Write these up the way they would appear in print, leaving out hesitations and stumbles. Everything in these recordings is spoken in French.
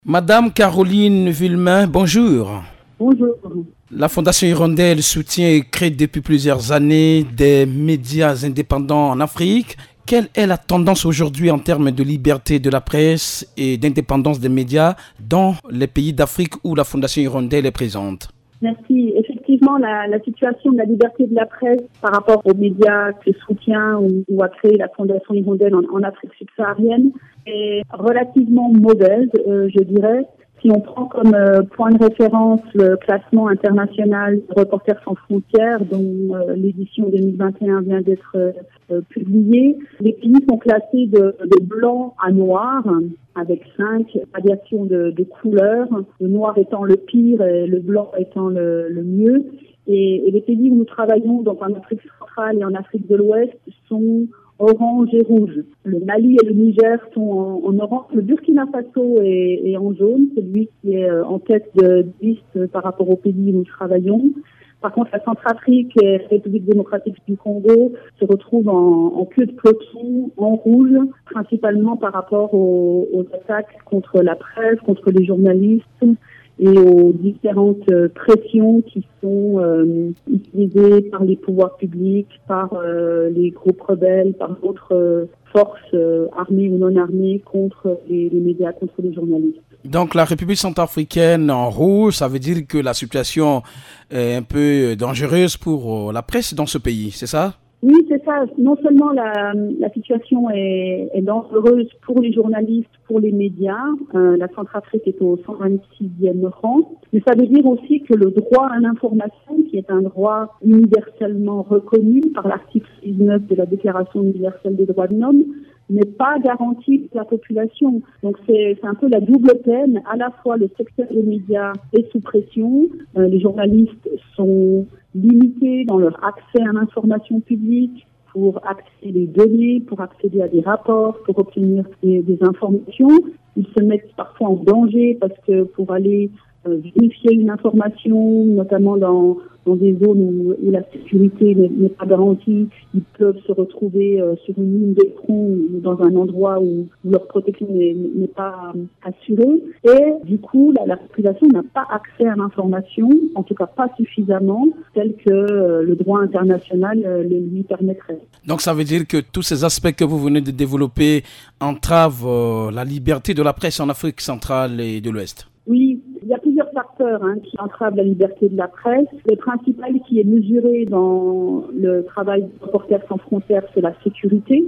Madame Caroline Villemain, bonjour. Bonjour. La Fondation Hirondelle soutient et crée depuis plusieurs années des médias indépendants en Afrique. Quelle est la tendance aujourd'hui en termes de liberté de la presse et d'indépendance des médias dans les pays d'Afrique où la Fondation Hirondelle est présente? Merci. Effectivement, la situation de la liberté de la presse par rapport aux médias que soutient ou a créé la Fondation Hirondelle en Afrique subsaharienne est relativement mauvaise, je dirais. Si on prend comme point de référence le classement international Reporters sans frontières, dont l'édition 2021 vient d'être publiée, les pays sont classés de blanc à noir, avec 5 variations de couleurs, le noir étant le pire et le blanc étant le mieux. Et les pays où nous travaillons, donc en Afrique centrale et en Afrique de l'Ouest, sont orange et rouge. Le Mali et le Niger sont en orange. Le Burkina Faso est en jaune, c'est lui qui est en tête de liste par rapport aux pays où nous travaillons. Par contre, la Centrafrique et la République démocratique du Congo se retrouvent en queue de peloton, en rouge, principalement par rapport aux attaques contre la presse, contre les journalistes et aux différentes pressions qui sont utilisées par les pouvoirs publics, par les groupes rebelles, par d'autres forces armées ou non armées contre les médias, contre les journalistes. Donc la République centrafricaine en rouge, ça veut dire que la situation est un peu dangereuse pour la presse dans ce pays, c'est ça? Oui, c'est ça. Non seulement la situation est dangereuse pour les journalistes, pour les médias. La Centrafrique est au 126e rang. Mais ça veut dire aussi que le droit à l'information, qui est un droit universellement reconnu par l'article 19 de la Déclaration universelle des droits de l'homme, n'est pas garanti pour la population. Donc c'est un peu la double peine. À la fois le secteur des médias est sous pression, les journalistes sont limités dans leur accès à l'information publique pour accéder des données, pour accéder à des rapports, pour obtenir des informations. Ils se mettent parfois en danger parce que pour aller vérifier une information, notamment dans des zones où la sécurité n'est pas garantie, ils peuvent se retrouver sur une ligne de front ou dans un endroit où leur protection n'est pas assurée. Et du coup, la population n'a pas accès à l'information, en tout cas pas suffisamment, tel que le droit international le lui permettrait. Donc ça veut dire que tous ces aspects que vous venez de développer entravent la liberté de la presse en Afrique centrale et de l'Ouest? Oui, il y a plusieurs facteurs qui entravent la liberté de la presse. Le principal qui est mesuré dans le travail de Reporters sans frontières, c'est la sécurité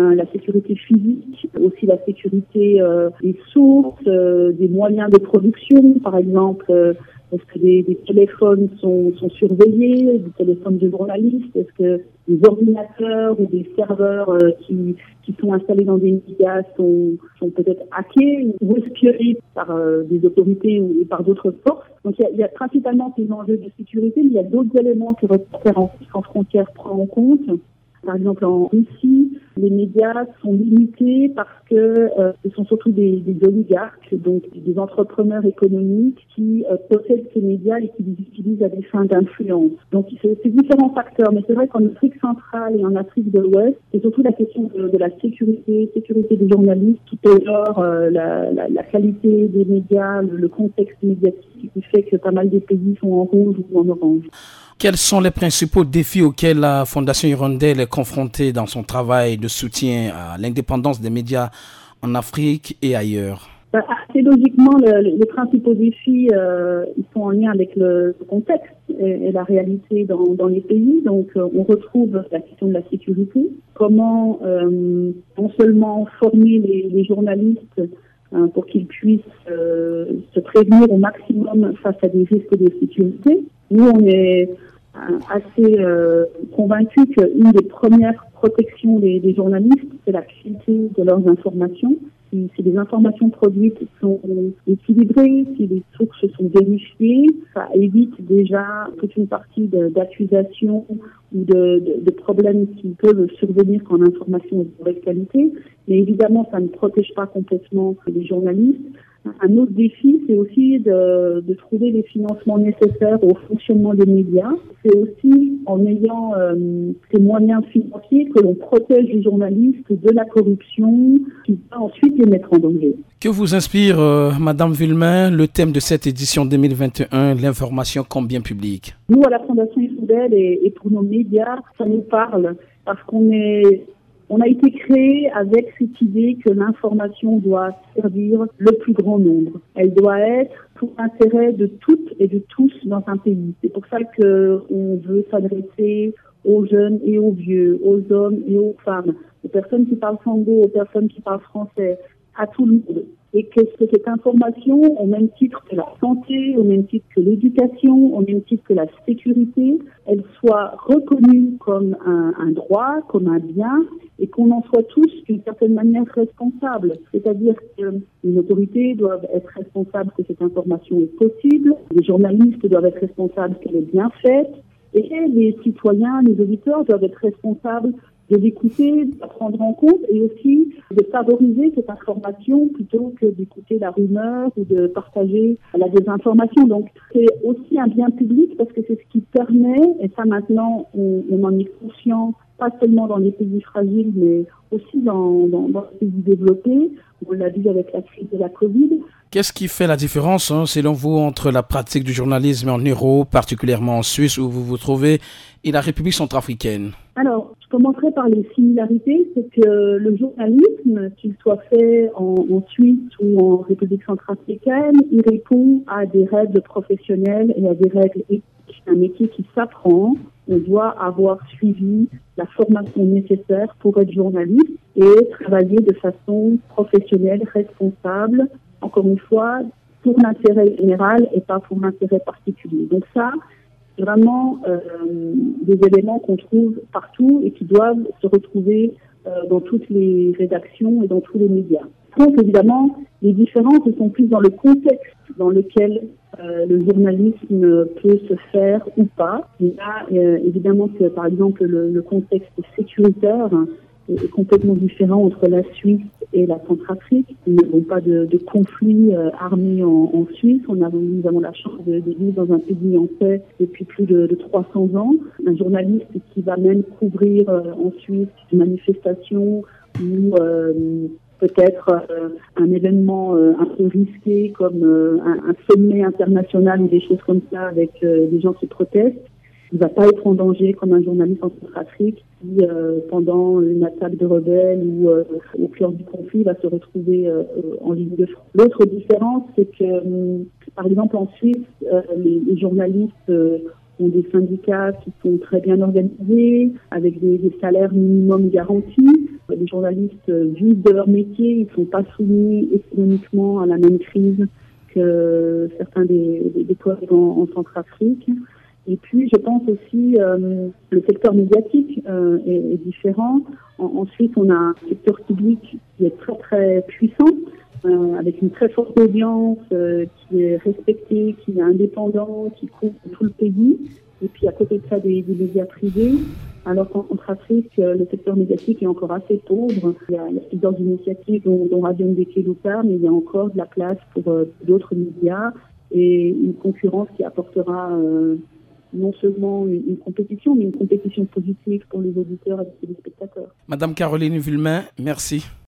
physique, aussi la sécurité des sources, des moyens de production, par exemple. Est-ce que des téléphones sont surveillés, des téléphones de journalistes? Est-ce que des ordinateurs ou des serveurs qui sont installés dans des médias sont peut-être hackés ou espionnés par des autorités ou par d'autres forces? Donc il y a principalement ces enjeux de sécurité, mais il y a d'autres éléments que Reporters sans frontières prend en compte. Par exemple, en Russie, les médias sont limités parce que ce sont surtout des oligarques, donc des entrepreneurs économiques qui possèdent ces médias et qui les utilisent à des fins d'influence. Donc c'est différents facteurs, mais c'est vrai qu'en Afrique centrale et en Afrique de l'Ouest, c'est surtout la question de la sécurité des journalistes qui pénore la qualité des médias, le contexte médiatique qui fait que pas mal des pays sont en rouge ou en orange. Quels sont les principaux défis auxquels la Fondation Hirondelle est confrontée dans son travail de soutien à l'indépendance des médias en Afrique et ailleurs? Assez logiquement, les principaux défis ils sont en lien avec le contexte et la réalité dans les pays. Donc, on retrouve la question de la sécurité. Comment non seulement former les journalistes pour qu'ils puissent se prévenir au maximum face à des risques de sécurité. Nous, on est assez convaincus qu'une des premières protections des journalistes, c'est la qualité de leurs informations. Si les informations produites sont équilibrées, si les sources sont vérifiées, ça évite déjà toute une partie d'accusations ou de problèmes qui peuvent survenir quand l'information est de mauvaise qualité. Mais évidemment, ça ne protège pas complètement les journalistes. Un autre défi, c'est aussi de trouver les financements nécessaires au fonctionnement des médias. C'est aussi en ayant ces moyens financiers que l'on protège les journalistes de la corruption qui va ensuite les mettre en danger. Que vous inspire, Madame Villemain, le thème de cette édition 2021, l'information comme bien public? Nous, à la Fondation Hirondelle et pour nos médias, ça nous parle parce qu'on a été créé avec cette idée que l'information doit servir le plus grand nombre. Elle doit être pour l'intérêt de toutes et de tous dans un pays. C'est pour ça qu'on veut s'adresser aux jeunes et aux vieux, aux hommes et aux femmes, aux personnes qui parlent sango, aux personnes qui parlent français, à tout le monde. Et que cette information, au même titre que la santé, au même titre que l'éducation, au même titre que la sécurité, elle soit reconnue comme un droit, comme un bien, et qu'on en soit tous d'une certaine manière responsables. C'est-à-dire que les autorités doivent être responsables que cette information est possible, les journalistes doivent être responsables qu'elle est bien faite, et les citoyens, les auditeurs doivent être responsables de l'écouter, de la prendre en compte et aussi de favoriser cette information plutôt que d'écouter la rumeur ou de partager la désinformation. Donc c'est aussi un bien public parce que c'est ce qui permet, et ça maintenant on en est conscient, pas seulement dans les pays fragiles mais aussi dans les pays développés, on l'a vu avec la crise de la Covid. Qu'est-ce qui fait la différence, selon vous, entre la pratique du journalisme en Europe, particulièrement en Suisse où vous vous trouvez, et la République centrafricaine? Alors, je commencerai par les similarités. C'est que le journalisme, qu'il soit fait en Suisse ou en République centrafricaine, il répond à des règles professionnelles et à des règles éthiques. C'est un métier qui s'apprend. On doit avoir suivi la formation nécessaire pour être journaliste et travailler de façon professionnelle, responsable, encore une fois, pour l'intérêt général et pas pour l'intérêt particulier. Donc ça, c'est vraiment des éléments qu'on trouve partout et qui doivent se retrouver dans toutes les rédactions et dans tous les médias. Donc évidemment, les différences sont plus dans le contexte dans lequel le journalisme peut se faire ou pas. Il y a évidemment que, par exemple, le contexte sécuritaire est complètement différent entre la Suisse et la Centrafrique. Nous n'avons pas de conflit armé en Suisse. Nous avons la chance de vivre dans un pays en paix depuis plus de 300 ans. Un journaliste qui va même couvrir en Suisse une manifestation ou peut-être un événement un peu risqué comme un sommet international ou des choses comme ça avec des gens qui protestent. Il ne va pas être en danger comme un journaliste en Centrafrique qui, pendant une attaque de rebelles ou au cœur du conflit, va se retrouver en ligne de front. L'autre différence, c'est que, par exemple, en Suisse, les journalistes ont des syndicats qui sont très bien organisés, avec des salaires minimum garantis. Les journalistes vivent de leur métier, ils ne sont pas soumis économiquement à la même crise que certains des collègues en Centrafrique. Et puis, je pense aussi le secteur médiatique est différent. En Suisse, on a un secteur public qui est très très puissant, avec une très forte audience, qui est respecté, qui est indépendant, qui couvre tout le pays. Et puis, à côté de ça, des médias privés. Alors qu'en Centrafrique, le secteur médiatique est encore assez pauvre. Il y a plusieurs initiatives dont Radio Ndeke-Luka, mais il y a encore de la place pour d'autres médias et une concurrence qui apportera non seulement une compétition, mais une compétition positive pour les auditeurs et les spectateurs. Madame Caroline Villemain, merci.